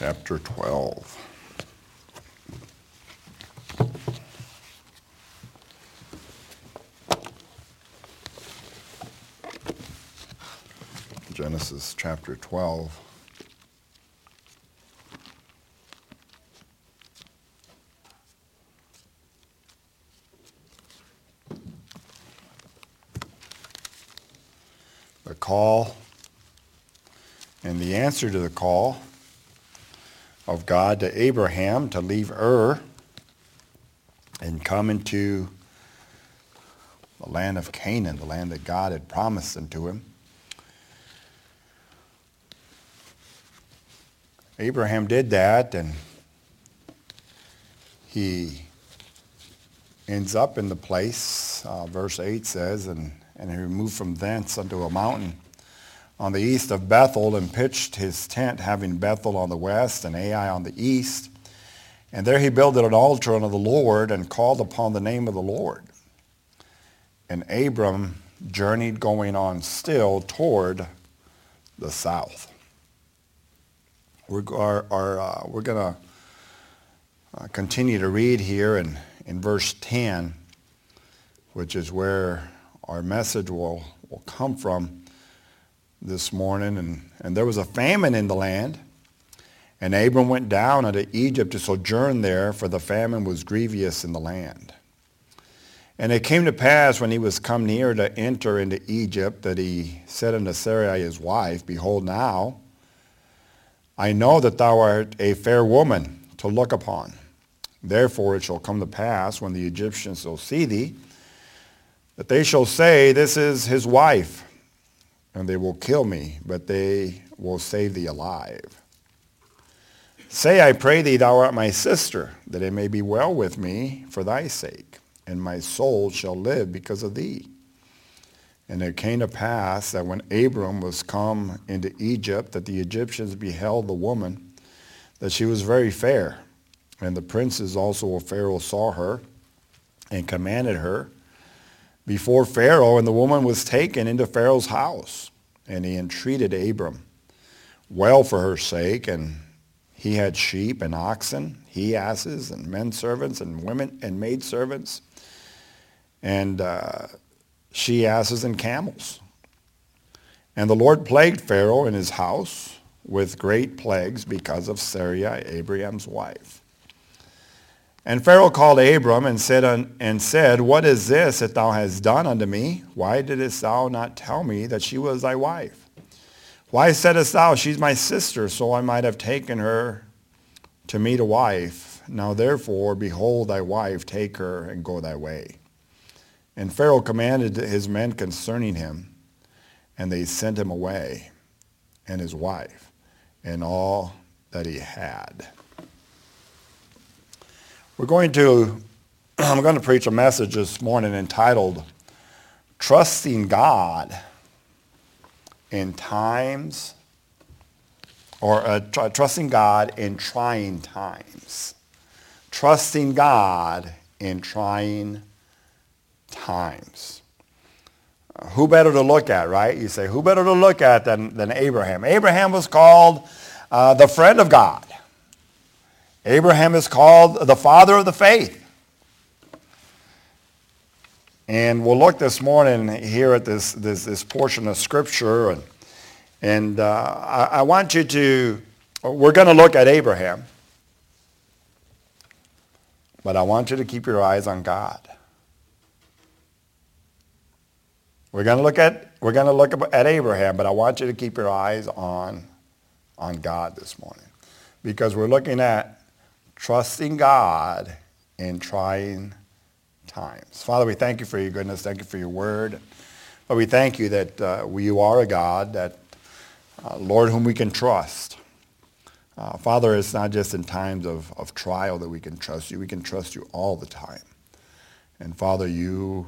chapter 12. Genesis chapter 12. The call and the answer to the call of God to Abraham to leave Ur and come into the land of Canaan, the land that God had promised unto him. Abraham did that, and he ends up in the place, verse 8 says, and he removed from thence unto a mountain on the east of Bethel, and pitched his tent, having Bethel on the west and Ai on the east. And there he builded an altar unto the Lord, and called upon the name of the Lord. And Abram journeyed going on still toward the south. We're going to continue to read here in verse 10, which is where our message will come from this morning. And there was a famine in the land, and Abram went down unto Egypt to sojourn there, for the famine was grievous in the land. And it came to pass, when he was come near to enter into Egypt, that he said unto Sarai his wife, Behold now, I know that thou art a fair woman to look upon. Therefore it shall come to pass, when the Egyptians shall see thee, that they shall say, This is his wife. And they will kill me, but they will save thee alive. Say, I pray thee, thou art my sister, that it may be well with me for thy sake, and my soul shall live because of thee. And it came to pass that when Abram was come into Egypt, that the Egyptians beheld the woman, that she was very fair. And the princes also of Pharaoh saw her, and commanded her before Pharaoh, and the woman was taken into Pharaoh's house. And he entreated Abram well for her sake, and he had sheep and oxen, he asses, and men servants, and women and maid servants, and she asses and camels. And the Lord plagued Pharaoh in his house with great plagues because of Sarai, Abraham's wife. And Pharaoh called Abram and said, What is this that thou hast done unto me? Why didst thou not tell me that she was thy wife? Why saidst thou, She's my sister, so I might have taken her to me to wife? Now therefore, behold thy wife, take her and go thy way. And Pharaoh commanded his men concerning him, and they sent him away, and his wife, and all that he had. I'm going to preach a message this morning entitled, Trusting God in Times, or Trusting God in Trying Times. Trusting God in Trying Times. Who better to look at, right? You say, who better to look at than Abraham? Abraham was called the friend of God. Abraham is called the father of the faith. And we'll look this morning here at this portion of Scripture. And I want you to, we're going to look at Abraham. But I want you to keep your eyes on God. We're going to look at Abraham, but I want you to keep your eyes on God this morning. Because we're looking at trusting God in trying times. Father, we thank you for your goodness. Thank you for your word. But we thank you that you are a God that, Lord, whom we can trust. Father, it's not just in times of trial that we can trust you. We can trust you all the time. And Father, you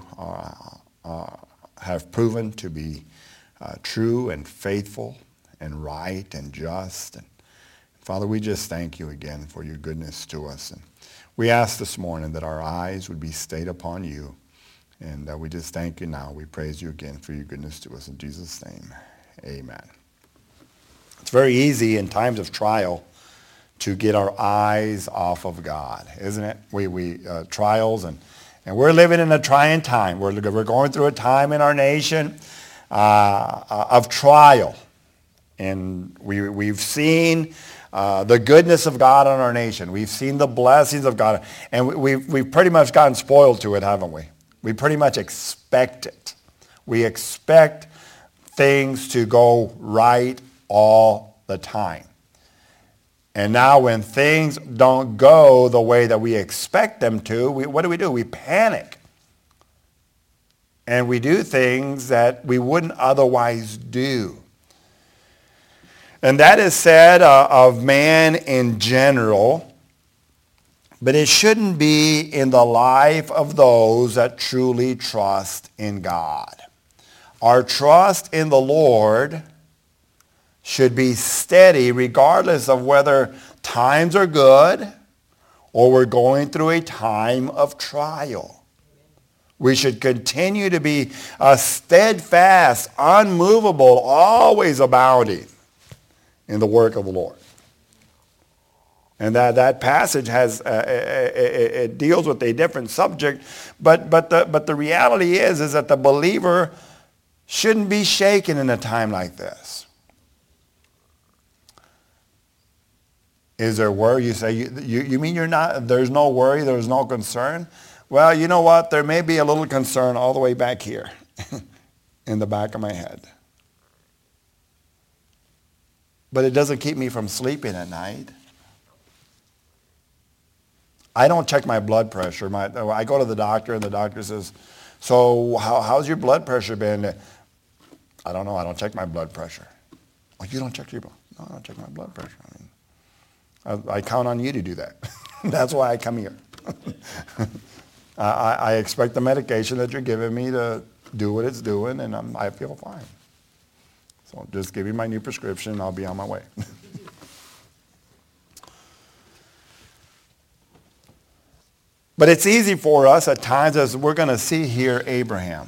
have proven to be true and faithful and right and just. And Father, we just thank you again for your goodness to us. And we ask this morning that our eyes would be stayed upon you. And we just thank you now. We praise you again for your goodness to us. In Jesus' name, amen. It's very easy in times of trial to get our eyes off of God, isn't it? We trials, and we're living in a trying time. We're going through a time in our nation of trial. And we've seen the goodness of God on our nation. We've seen the blessings of God. And we've pretty much gotten spoiled to it, haven't we? We pretty much expect it. We expect things to go right all the time. And now when things don't go the way that we expect them to, what do? We panic. And we do things that we wouldn't otherwise do. And that is said of man in general, but it shouldn't be in the life of those that truly trust in God. Our trust in the Lord should be steady regardless of whether times are good or we're going through a time of trial. We should continue to be steadfast, unmovable, always abounding in the work of the Lord. And that passage has it deals with a different subject, but the reality is that the believer shouldn't be shaken in a time like this. Is there worry? You say, you mean there's no worry, there's no concern? Well, you know what? There may be a little concern all the way back here in the back of my head. But it doesn't keep me from sleeping at night. I don't check my blood pressure. I go to the doctor and the doctor says, so how's your blood pressure been? I don't know. I don't check my blood pressure. Oh, you don't check your blood? No, I don't check my blood pressure. I count on you to do that. That's why I come here. I expect the medication that you're giving me to do what it's doing, and I feel fine. So just give me my new prescription, and I'll be on my way. But it's easy for us at times, as we're going to see here, Abraham.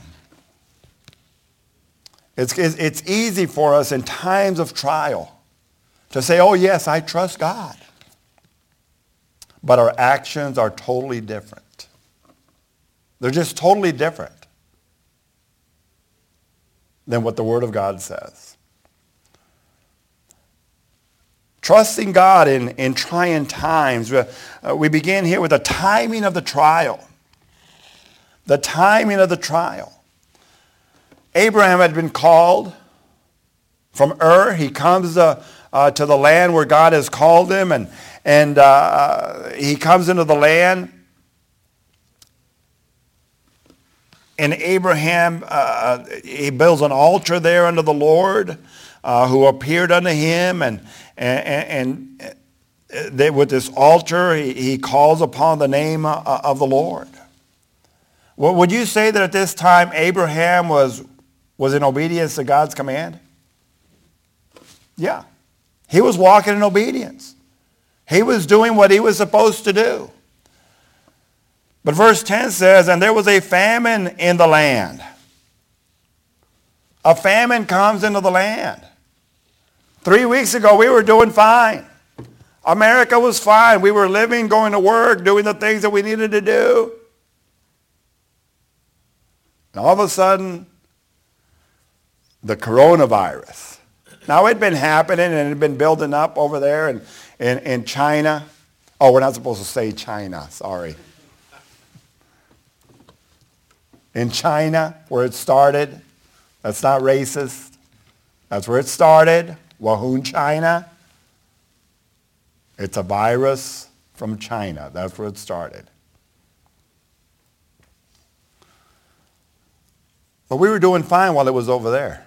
It's easy for us in times of trial to say, oh yes, I trust God. But our actions are totally different. They're just totally different than what the Word of God says. Trusting God in trying times. We begin here with the timing of the trial. The timing of the trial. Abraham had been called from Ur. He comes to the land where God has called him, and he comes into the land. And Abraham, he builds an altar there unto the Lord, who appeared unto him, and with this altar, he calls upon the name of the Lord. Well, would you say that at this time Abraham was in obedience to God's command? Yeah. He was walking in obedience. He was doing what he was supposed to do. But verse 10 says, and there was a famine in the land. A famine comes into the land. 3 weeks ago, we were doing fine. America was fine. We were living, going to work, doing the things that we needed to do. And all of a sudden, the coronavirus. Now, it had been happening and it had been building up over there in China. Oh, we're not supposed to say China. Sorry. In China, where it started. That's not racist. That's where it started. Wuhan, China. It's a virus from China. That's where it started. But we were doing fine while it was over there.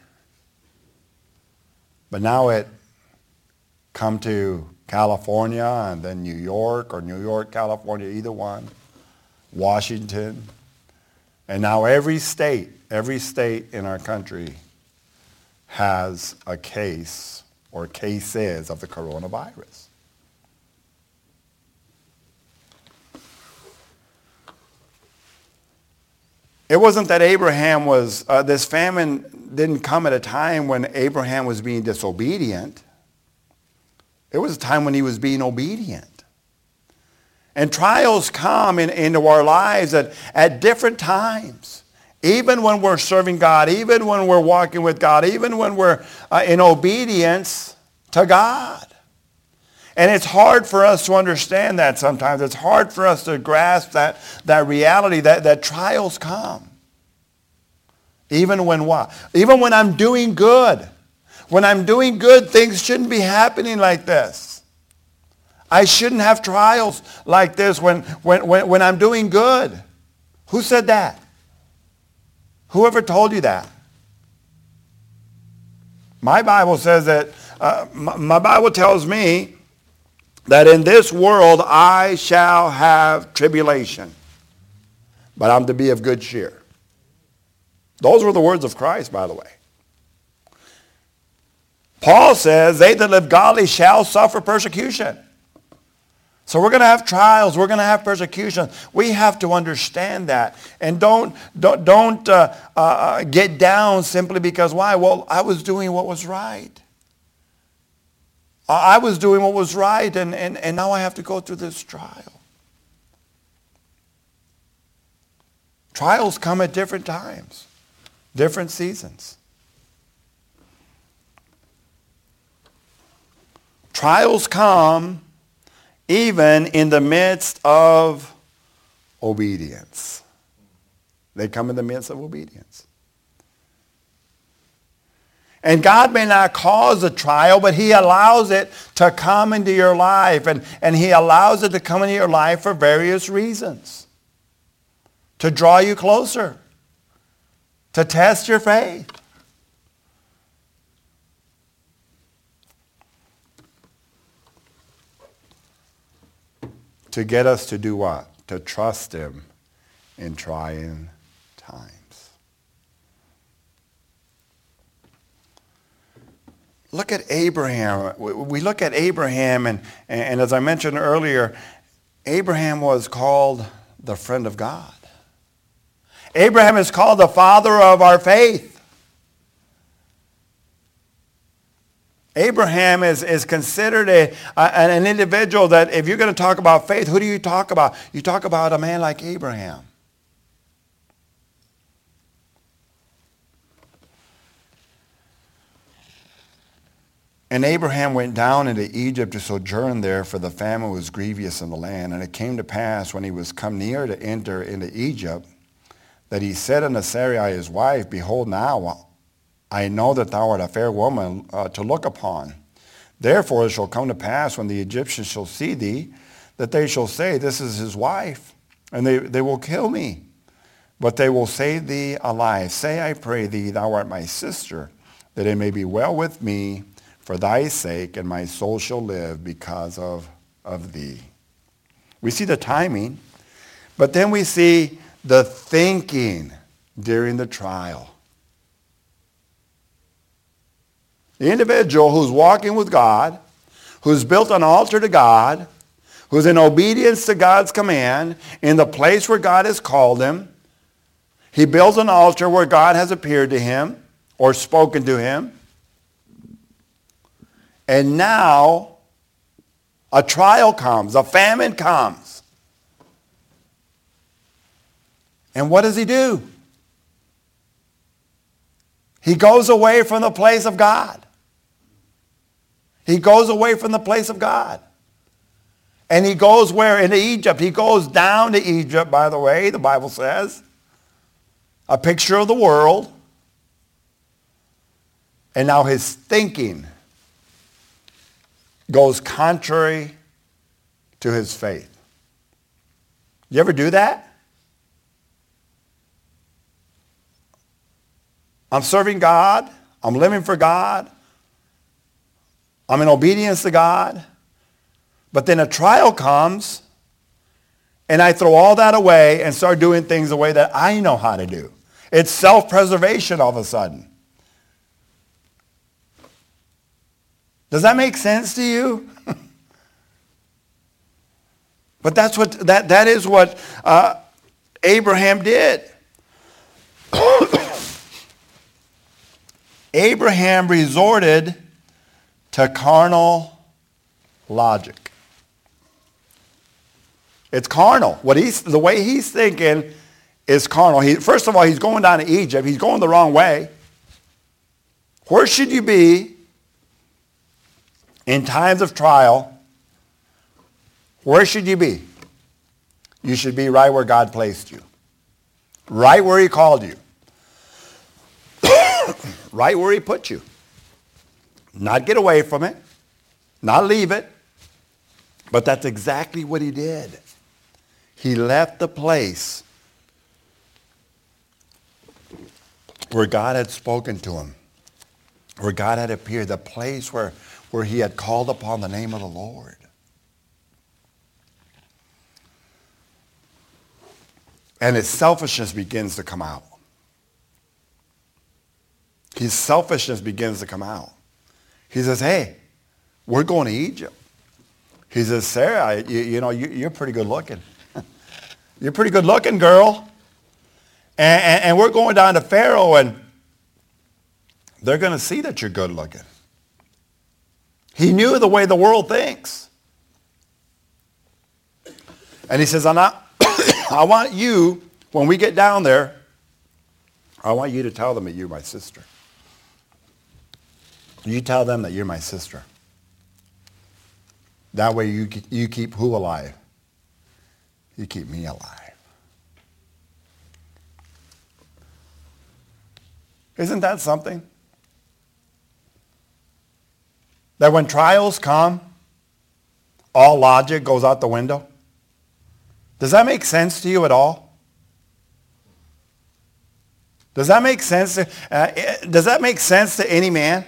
But now it come to California and then New York, or New York, California, either one. Washington. And now every state in our country has a case or cases of the coronavirus. It wasn't that Abraham was, this famine didn't come at a time when Abraham was being disobedient. It was a time when he was being obedient. And trials come into our lives at different times. Even when we're serving God, even when we're walking with God, even when we're in obedience to God. And it's hard for us to understand that sometimes. It's hard for us to grasp that reality that trials come. Even when what? Even when I'm doing good. When I'm doing good, things shouldn't be happening like this. I shouldn't have trials like this when I'm doing good. Who said that? Whoever told you that? My Bible says that, my Bible tells me that in this world I shall have tribulation, but I'm to be of good cheer. Those were the words of Christ, by the way. Paul says, they that live godly shall suffer persecution. So we're going to have trials. We're going to have persecution. We have to understand that. And don't get down simply because, why? Well, I was doing what was right. I was doing what was right, and now I have to go through this trial. Trials come at different times, different seasons. Trials come even in the midst of obedience. They come in the midst of obedience. And God may not cause a trial, but he allows it to come into your life. And he allows it to come into your life for various reasons. To draw you closer. To test your faith. To get us to do what? To trust him in trying times. Look at Abraham. We look at Abraham, and as I mentioned earlier, Abraham was called the friend of God. Abraham is called the father of our faith. Abraham is considered an individual that, if you're going to talk about faith, who do you talk about? You talk about a man like Abraham. And Abraham went down into Egypt to sojourn there, for the famine was grievous in the land. And it came to pass, when he was come near to enter into Egypt, that he said unto Sarai his wife, Behold, now I know that thou art a fair woman to look upon. Therefore it shall come to pass, when the Egyptians shall see thee, that they shall say, This is his wife, and they will kill me. But they will save thee alive. Say, I pray thee, thou art my sister, that it may be well with me for thy sake, and my soul shall live because of thee. We see the timing, but then we see the thinking during the trial. The individual who's walking with God, who's built an altar to God, who's in obedience to God's command, in the place where God has called him. He builds an altar where God has appeared to him or spoken to him. And now a trial comes, a famine comes. And what does he do? He goes away from the place of God. He goes away from the place of God. And he goes where? Into Egypt. He goes down to Egypt, by the way, the Bible says. A picture of the world. And now his thinking goes contrary to his faith. You ever do that? I'm serving God. I'm living for God. I'm in obedience to God. But then a trial comes, and I throw all that away and start doing things the way that I know how to do. It's self-preservation all of a sudden. Does that make sense to you? But that is what Abraham did. Abraham resorted to carnal logic. It's carnal. The way he's thinking is carnal. First of all, he's going down to Egypt. He's going the wrong way. Where should you be in times of trial? Where should you be? You should be right where God placed you. Right where he called you. Right where he put you. Not get away from it. Not leave it. But that's exactly what he did. He left the place where God had spoken to him, where God had appeared, the place where he had called upon the name of the Lord. And his selfishness begins to come out. His selfishness begins to come out. He says, hey, we're going to Egypt. He says, Sarah, you're pretty good looking. You're pretty good looking, girl. And we're going down to Pharaoh, and they're going to see that you're good looking. He knew the way the world thinks. And he says, I want you, when we get down there, I want you to tell them that you're my sister. You tell them that you're my sister. That way you keep who alive? You keep me alive. Isn't that something? That when trials come, all logic goes out the window? Does that make sense to you at all? Does that make sense to any man?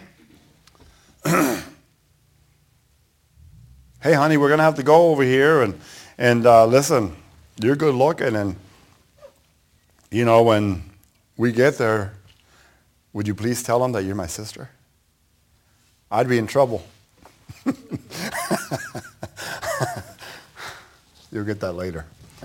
Hey, honey, we're going to have to go over here and listen, you're good looking, and when we get there, would you please tell them that you're my sister? I'd be in trouble. You'll get that later.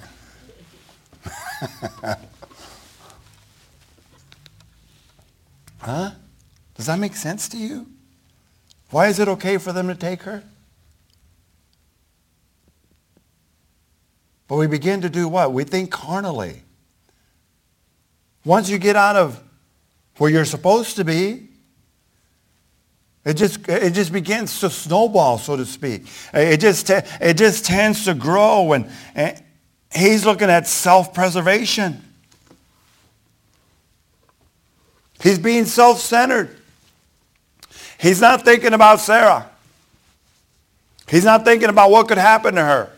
Huh? Does that make sense to you? Why is it okay for them to take her? But we begin to do what? We think carnally. Once you get out of where you're supposed to be, it just begins to snowball, so to speak. It just tends to grow, and he's looking at self-preservation. He's being self-centered. He's not thinking about Sarah. He's not thinking about what could happen to her.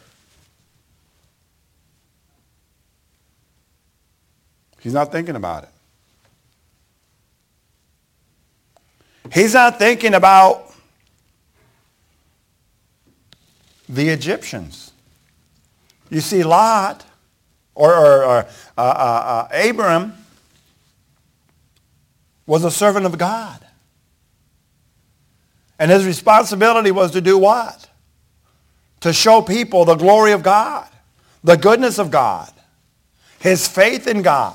He's not thinking about it. He's not thinking about the Egyptians. You see, Lot or Abram was a servant of God. And his responsibility was to do what? To show people the glory of God, the goodness of God, his faith in God.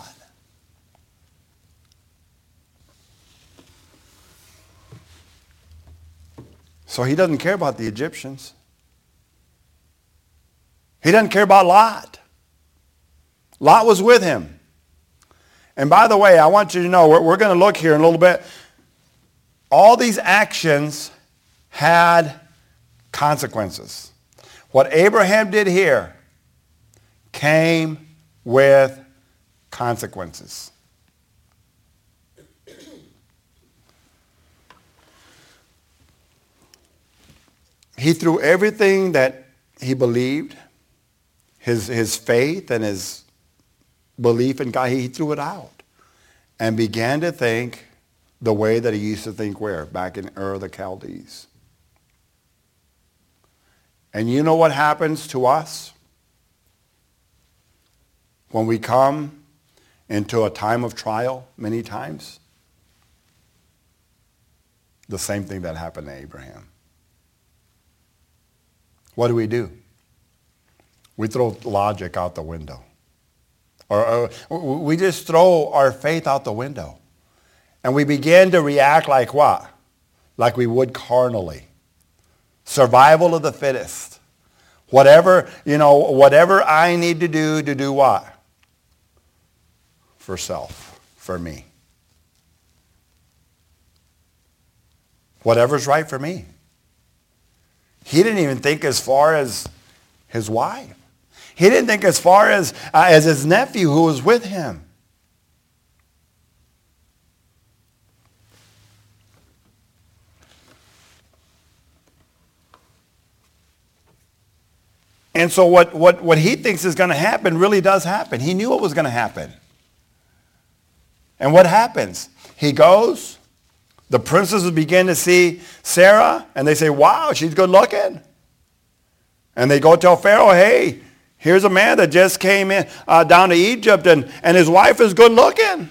So he doesn't care about the Egyptians. He doesn't care about Lot. Lot was with him. And by the way, I want you to know, we're going to look here in a little bit. All these actions had consequences. What Abraham did here came with consequences. He threw everything that he believed, his faith and his belief in God, he threw it out and began to think the way that he used to think where? Back in Ur of the Chaldees. And you know what happens to us when we come into a time of trial many times? The same thing that happened to Abraham. What do? We throw logic out the window. Or we just throw our faith out the window. And we begin to react like what? Like we would carnally. Survival of the fittest. Whatever I need to do what? For self, for me. Whatever's right for me. He didn't even think as far as his wife. He didn't think as far as his nephew who was with him. And so what he thinks is going to happen really does happen. He knew what was going to happen. And what happens? He goes, the princesses begin to see Sarah, and they say, wow, she's good looking. And they go tell Pharaoh, hey, here's a man that just came in down to Egypt, and his wife is good looking.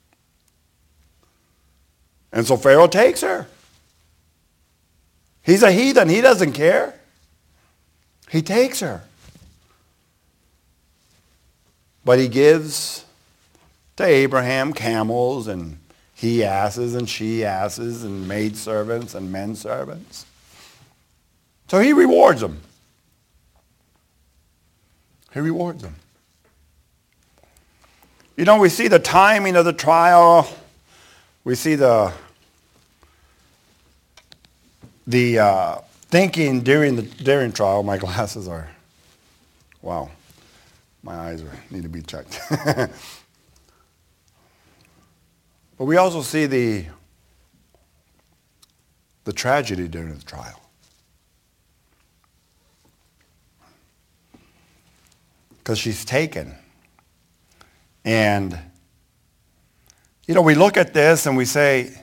And so Pharaoh takes her. He's a heathen. He doesn't care. He takes her. But he gives to Abraham camels and he-asses and she-asses and maidservants and men-servants. So he rewards them. He rewards them. You know, we see the timing of the trial. We see the thinking during trial. My glasses are, wow, my eyes need to be checked. But we also see the tragedy during the trial. Because she's taken. And, we look at this and we say,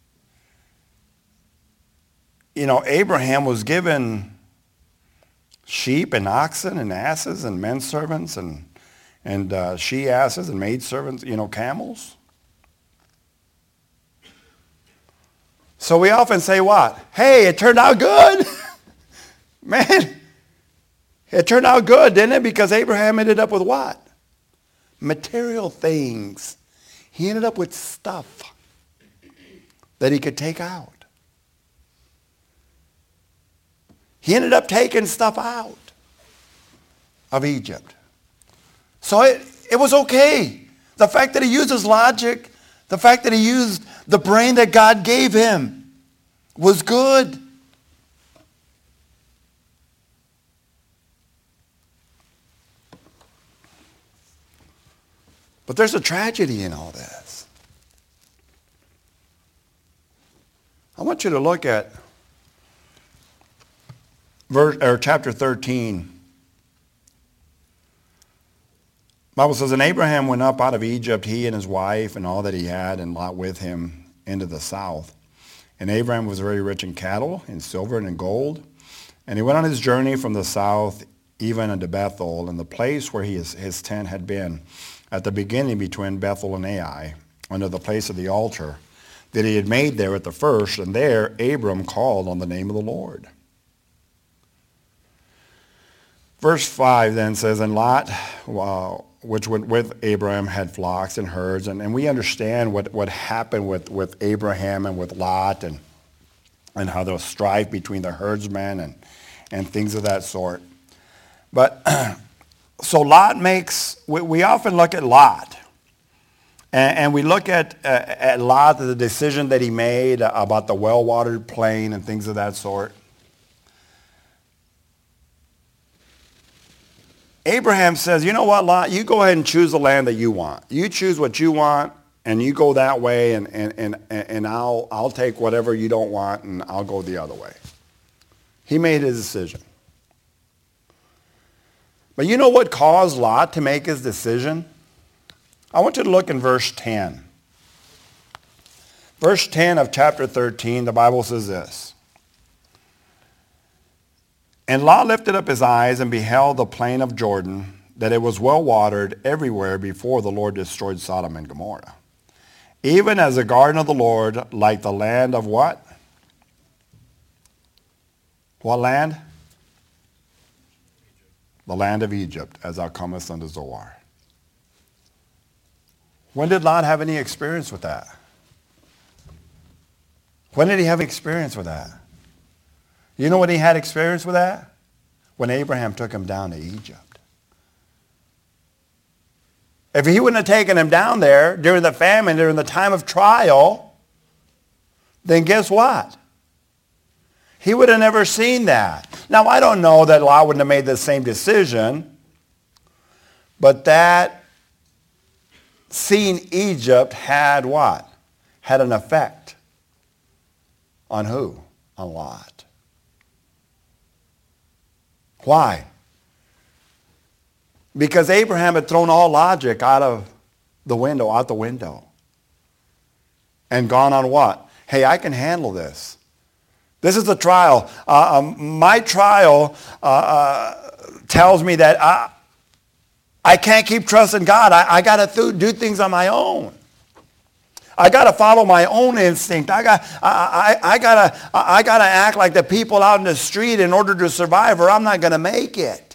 Abraham was given sheep and oxen and asses and men servants and she-asses and maidservants, camels. So we often say what? Hey, it turned out good. Man, it turned out good, didn't it? Because Abraham ended up with what? Material things. He ended up with stuff that he could take out. He ended up taking stuff out of Egypt. So it was okay. The fact that he used his logic, the fact that he used the brain that God gave him was good. But there's a tragedy in all this. I want you to look at chapter 13. The Bible says, and Abraham went up out of Egypt, he and his wife and all that he had, and Lot with him into the south. And Abraham was very rich in cattle, in silver, and in gold. And he went on his journey from the south, even unto Bethel, and the place where his tent had been, at the beginning between Bethel and Ai, under the place of the altar that he had made there at the first. And there Abram called on the name of the Lord. Verse 5 then says, and Lot, which went with Abraham, had flocks and herds. And we understand what happened with Abraham and with Lot and how there was strife between the herdsmen and things of that sort. But so Lot we often look at Lot. And we look at Lot, the decision that he made about the well-watered plain and things of that sort. Abraham says, you know what, Lot, you go ahead and choose the land that you want. You choose what you want, and you go that way, and I'll take whatever you don't want, and I'll go the other way. He made his decision. But you know what caused Lot to make his decision? I want you to look in verse 10. Verse 10 of chapter 13, the Bible says this. And Lot lifted up his eyes and beheld the plain of Jordan, that it was well watered everywhere before the Lord destroyed Sodom and Gomorrah. Even as the garden of the Lord, like the land of what? What land? The land of Egypt, as thou comest unto Zoar. When did Lot have any experience with that? When did he have experience with that? You know when he had experience with that? When Abraham took him down to Egypt. If he wouldn't have taken him down there during the famine, during the time of trial, then guess what? He would have never seen that. Now, I don't know that Lot wouldn't have made the same decision, but that seeing Egypt had what? Had an effect on who? On Lot. Why? Because Abraham had thrown all logic out the window. And gone on what? Hey, I can handle this. This is a trial. My trial tells me that I can't keep trusting God. I got to do things on my own. I got to follow my own instinct. I got to act like the people out in the street in order to survive, or I'm not going to make it.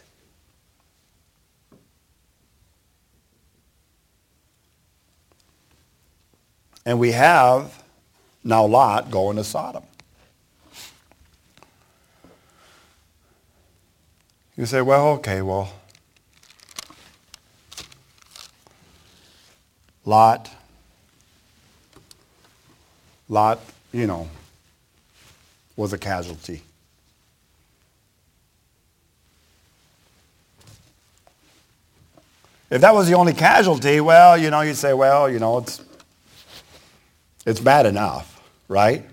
And we have now Lot going to Sodom. You say, well, okay, Lot, was a casualty. If that was the only casualty, well, you'd say, well, it's bad enough, right?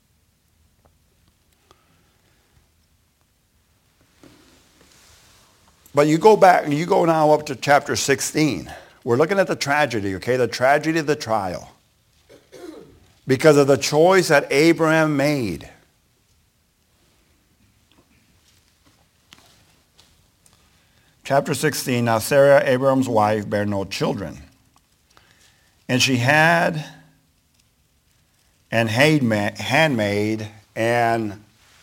But you go back, and you go now up to chapter 16. We're looking at the tragedy, okay? The tragedy of the trial. Because of the choice that Abraham made. Chapter 16, now Sarah, Abraham's wife, bare no children. And she had an handmaid and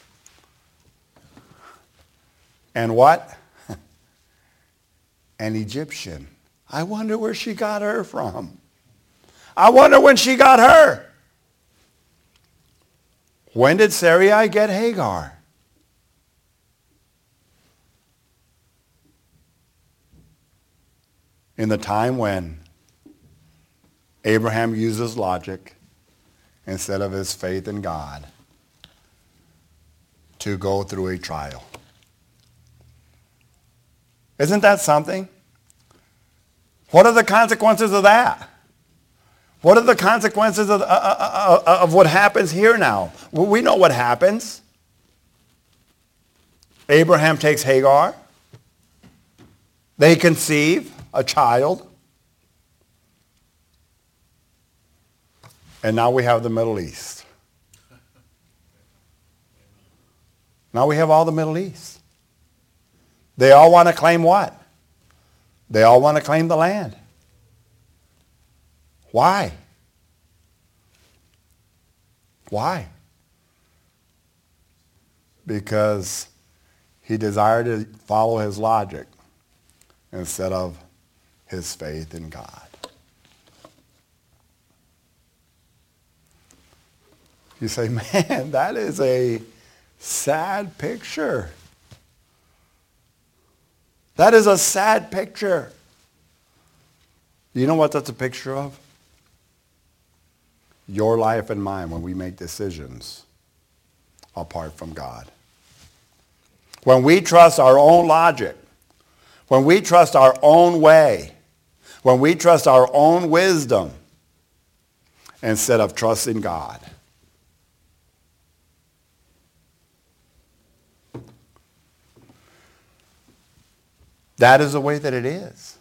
what? An Egyptian. I wonder where she got her from. I wonder when she got her. When did Sarai get Hagar? In the time when Abraham uses logic instead of his faith in God to go through a trial. Isn't that something? What are the consequences of that? What are the consequences of what happens here now? Well, we know what happens. Abraham takes Hagar. They conceive a child. And now we have the Middle East. Now we have all the Middle East. They all want to claim what? They all want to claim the land. Why? Why? Because he desired to follow his logic instead of his faith in God. You say, man, that is a sad picture. That is a sad picture. You know what that's a picture of? Your life and mine when we make decisions apart from God. When we trust our own logic, when we trust our own way, when we trust our own wisdom instead of trusting God. That is the way that it is.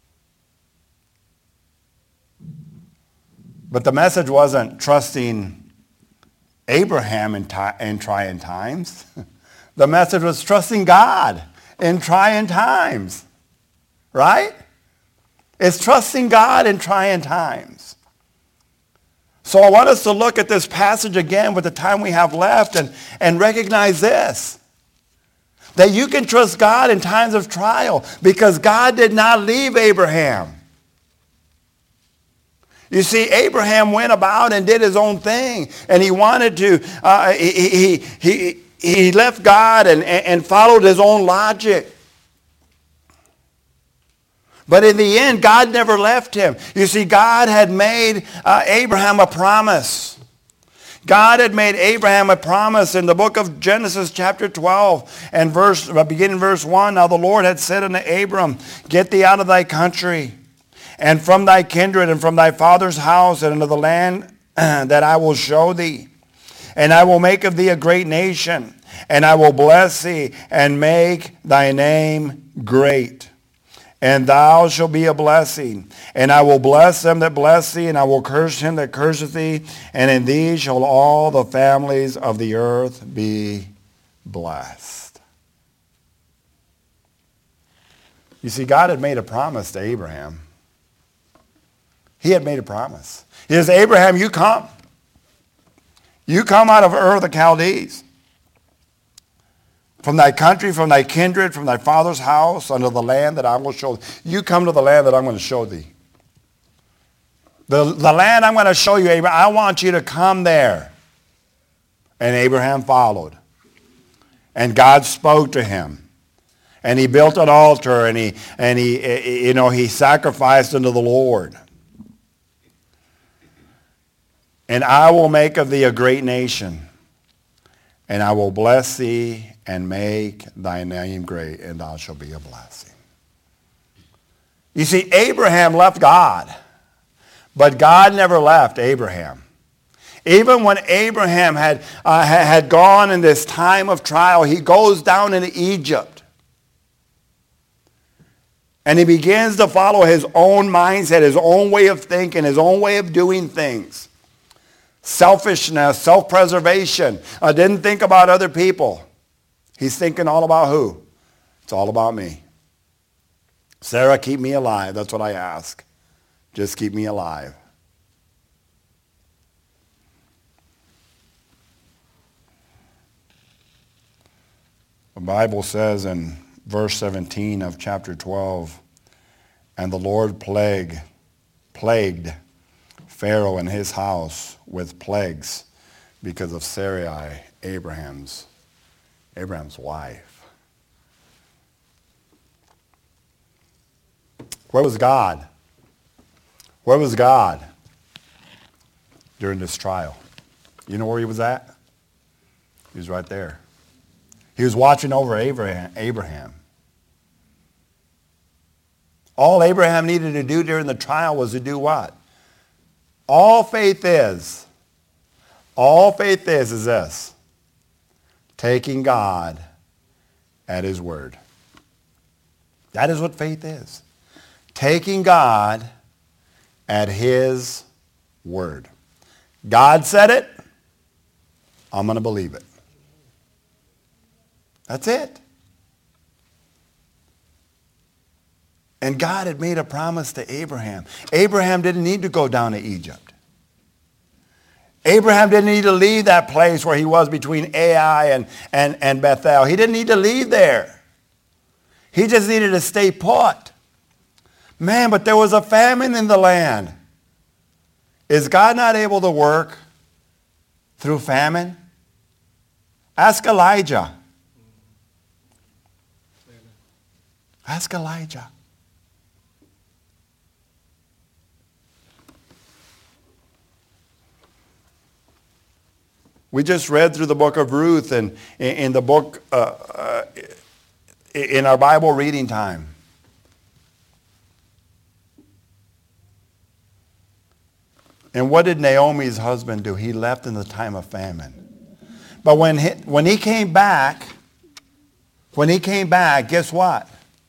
But the message wasn't trusting Abraham in trying times. The message was trusting God in trying times. Right? It's trusting God in trying times. So I want us to look at this passage again with the time we have left and recognize this. That you can trust God in times of trial because God did not leave Abraham. You see, Abraham went about and did his own thing, and he wanted to. he left God and followed his own logic. But in the end, God never left him. You see, God had made Abraham a promise. God had made Abraham a promise in the book of Genesis chapter 12 and beginning verse 1. Now the Lord had said unto Abram, get thee out of thy country and from thy kindred and from thy father's house and into the land that I will show thee. And I will make of thee a great nation, and I will bless thee and make thy name great. And thou shalt be a blessing. And I will bless them that bless thee, and I will curse him that curseth thee. And in thee shall all the families of the earth be blessed. You see, God had made a promise to Abraham. He had made a promise. He says, Abraham, you come. You come out of Ur of the Chaldees. From thy country, from thy kindred, from thy father's house, unto the land that I will show thee. You come to the land that I'm going to show thee. The land I'm going to show you, Abraham, I want you to come there. And Abraham followed. And God spoke to him. And he built an altar, and he sacrificed unto the Lord. And I will make of thee a great nation, and I will bless thee and make thy name great, and thou shalt be a blessing. You see, Abraham left God, but God never left Abraham. Even when Abraham had gone in this time of trial, he goes down into Egypt. And he begins to follow his own mindset, his own way of thinking, his own way of doing things. Selfishness, self-preservation. Didn't think about other people. He's thinking all about who? It's all about me. Sarah, keep me alive. That's what I ask. Just keep me alive. The Bible says in verse 17 of chapter 12, and the Lord plagued Pharaoh and his house with plagues because of Sarai, Abraham's wife. Where was God? Where was God during this trial? You know where he was at? He was right there. He was watching over Abraham. All Abraham needed to do during the trial was to do what? All faith is this. Taking God at his word. That is what faith is. Taking God at his word. God said it. I'm going to believe it. That's it. And God had made a promise to Abraham. Abraham didn't need to go down to Egypt. Abraham didn't need to leave that place where he was between Ai and Bethel. He didn't need to leave there. He just needed to stay put. Man, but there was a famine in the land. Is God not able to work through famine? Ask Elijah. Ask Elijah. We just read through the book of Ruth and in the book, in our Bible reading time. And what did Naomi's husband do? He left in the time of famine. But when he came back, guess what?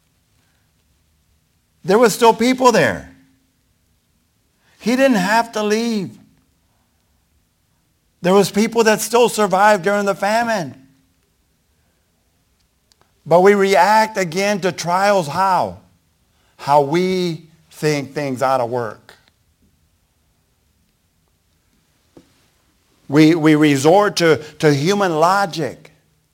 There was still people there. He didn't have to leave. There was people that still survived during the famine. But we react again to trials how? How we think things ought to work. We resort to human logic,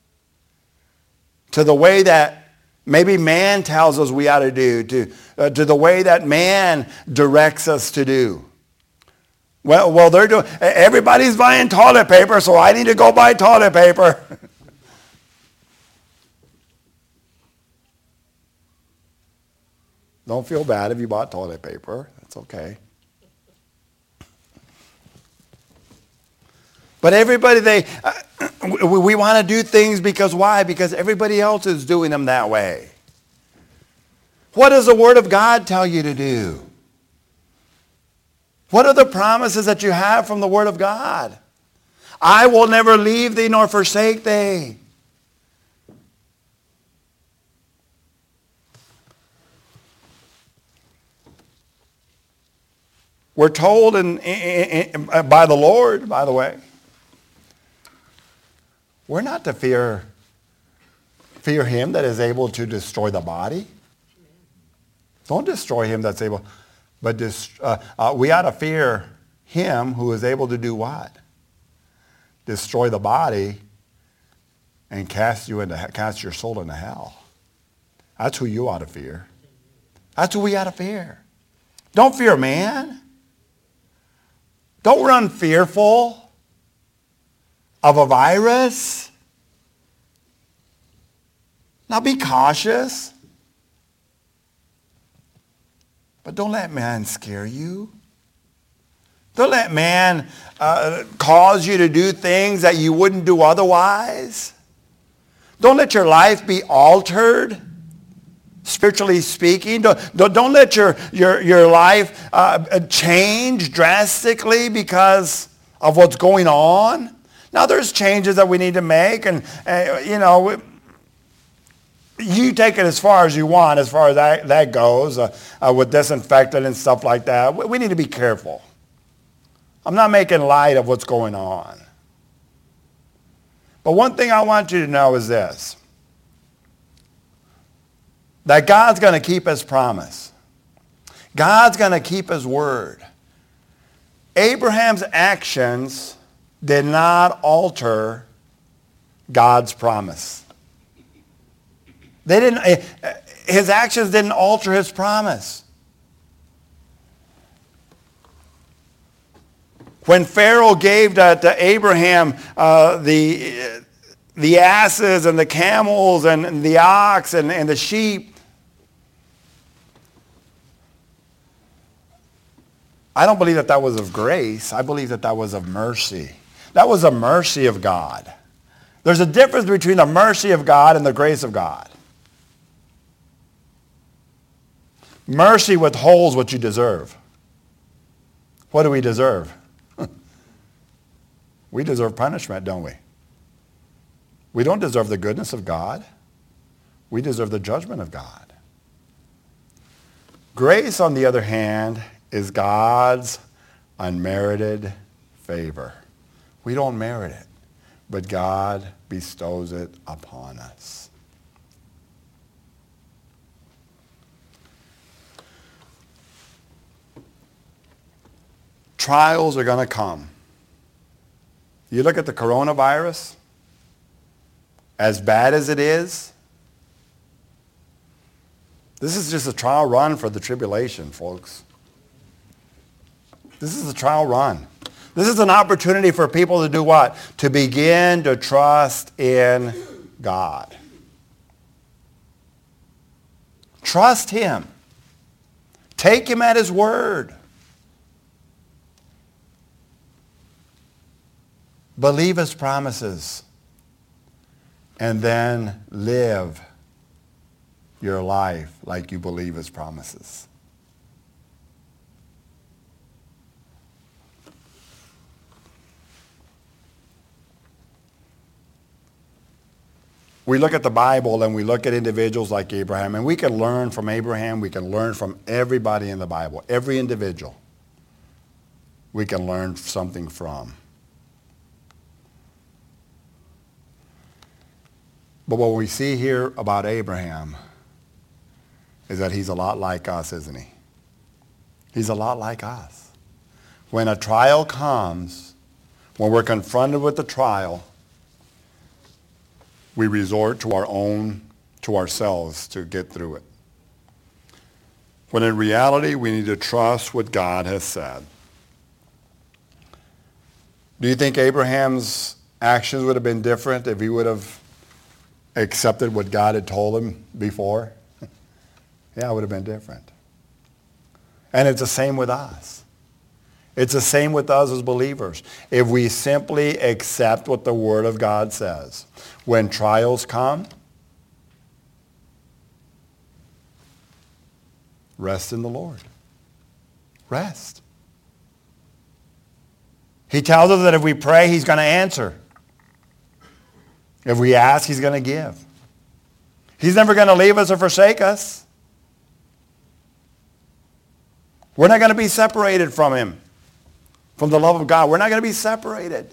to the way that maybe man tells us we ought to do, to the way that man directs us to do. Well, everybody's buying toilet paper, so I need to go buy toilet paper. Don't feel bad if you bought toilet paper. That's okay. But everybody, we want to do things because why? Because everybody else is doing them that way. What does the Word of God tell you to do? What are the promises that you have from the Word of God? I will never leave thee nor forsake thee. We're told by the Lord, by the way, we're not to fear him that is able to destroy the body. Don't destroy him that's able, but we ought to fear him who is able to do what? Destroy the body and cast your soul into hell. That's who you ought to fear. That's who we ought to fear. Don't fear man. Don't run fearful of a virus. Now be cautious. But don't let man scare you. Don't let man cause you to do things that you wouldn't do otherwise. Don't let your life be altered, spiritually speaking. Don't let your life change drastically because of what's going on. Now, there's changes that we need to make, and you take it as far as you want, as far as that goes, with disinfectant and stuff like that. We need to be careful. I'm not making light of what's going on. But one thing I want you to know is this, that God's going to keep his promise. God's going to keep his word. Abraham's actions did not alter God's promise. His actions didn't alter his promise. When Pharaoh gave to Abraham the asses and the camels and the ox and the sheep, I don't believe that was of grace. I believe that was of mercy. That was a mercy of God. There's a difference between the mercy of God and the grace of God. Mercy withholds what you deserve. What do we deserve? We deserve punishment, don't we? We don't deserve the goodness of God. We deserve the judgment of God. Grace, on the other hand, is God's unmerited favor. We don't merit it, but God bestows it upon us. Trials are going to come. You look at the coronavirus, as bad as it is, this is just a trial run for the tribulation, folks. This is a trial run. This is an opportunity for people to do what? To begin to trust in God. Trust him. Take him at his word. Believe his promises. And then live your life like you believe his promises. We look at the Bible and we look at individuals like Abraham, and we can learn from Abraham. We can learn from everybody in the Bible. Every individual we can learn something from. But what we see here about Abraham is that he's a lot like us, isn't he? He's a lot like us. When a trial comes, when we're confronted with the trial, we resort to ourselves to get through it. When in reality, we need to trust what God has said. Do you think Abraham's actions would have been different if he would have accepted what God had told him before? Yeah, it would have been different. And it's the same with us. It's the same with us as believers. If we simply accept what the Word of God says, when trials come, rest in the Lord. Rest. He tells us that if we pray, he's going to answer. If we ask, he's going to give. He's never going to leave us or forsake us. We're not going to be separated from him, from the love of God. We're not going to be separated.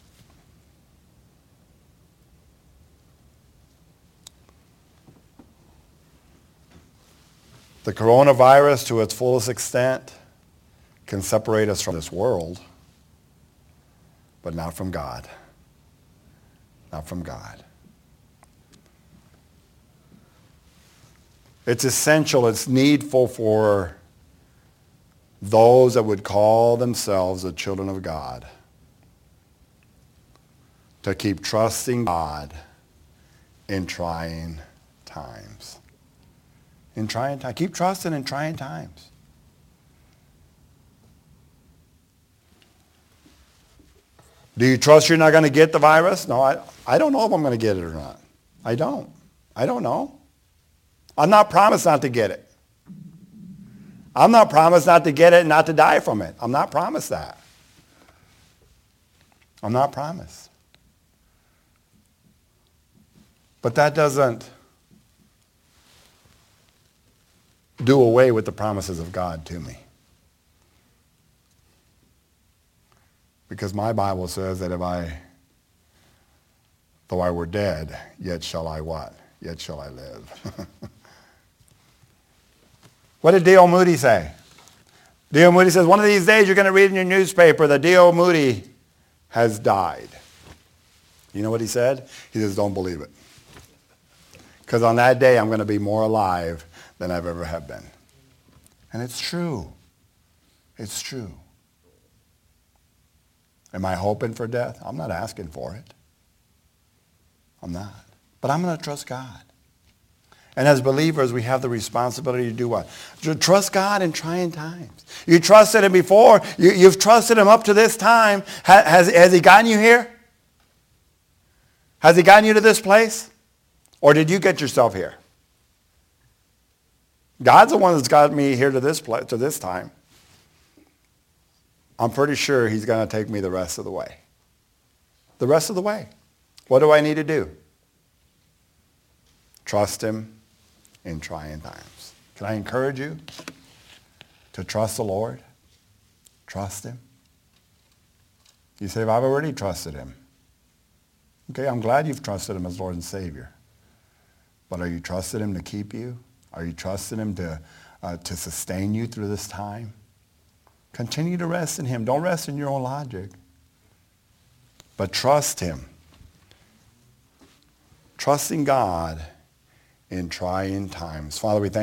The coronavirus, to its fullest extent, can separate us from this world, but not from God. Not from God. It's essential, it's needful for those that would call themselves the children of God to keep trusting God in trying times. In trying times. Keep trusting in trying times. Do you trust you're not going to get the virus? No, I don't know if I'm going to get it or not. I don't. I don't know. I'm not promised not to get it. I'm not promised not to get it and not to die from it. I'm not promised that. I'm not promised. But that doesn't do away with the promises of God to me. Because my Bible says that though I were dead, yet shall I what? Yet shall I live. What did D.L. Moody say? D.L. Moody says, one of these days you're going to read in your newspaper that D.L. Moody has died. You know what he said? He says, don't believe it. Because on that day I'm going to be more alive than I've ever have been. And it's true. It's true. Am I hoping for death? I'm not asking for it. I'm not. But I'm going to trust God. And as believers, we have the responsibility to do what? To trust God in trying times. You trusted him before. You've trusted him up to this time. Has he gotten you here? Has he gotten you to this place? Or did you get yourself here? God's the one that's got me here to this place, to this time. I'm pretty sure he's going to take me the rest of the way. The rest of the way. What do I need to do? Trust him in trying times. Can I encourage you to trust the Lord? Trust him. You say, well, I've already trusted him. Okay, I'm glad you've trusted him as Lord and Savior. But are you trusting him to keep you? Are you trusting him to sustain you through this time? Continue to rest in him. Don't rest in your own logic. But trust him. Trusting God in trying times. Father, we thank you.